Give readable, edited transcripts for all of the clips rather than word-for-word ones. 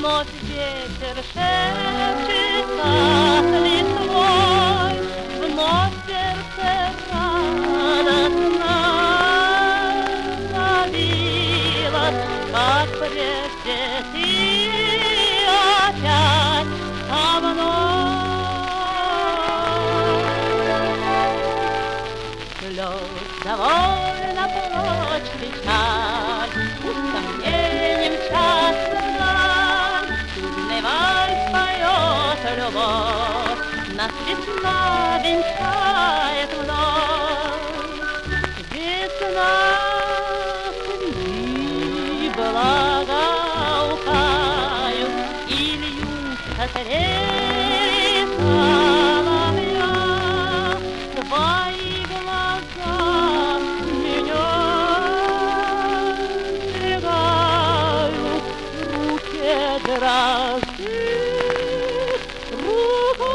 Вновь ветер шепчет над листвой, вновь сердце радостно забилось, как прежде ты опять со мной. Слез довольно прочь печаль, сомнением часто чудный вальс поет любовь, нас весна венчает вновь. Весна цветы благоухают, и льются трели соловья. Твои глаза меня сжигают, в руке дрожит рука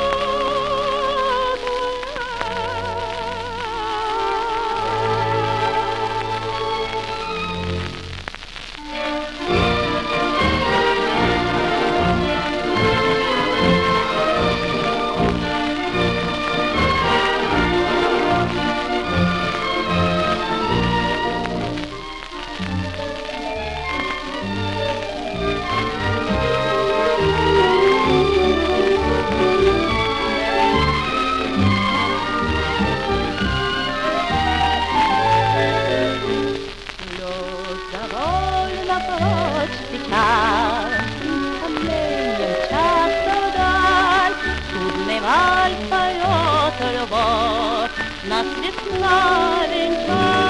прочь печаль, сомнением часто вдаль, чудный вальс поет любовь, нас весна венчает.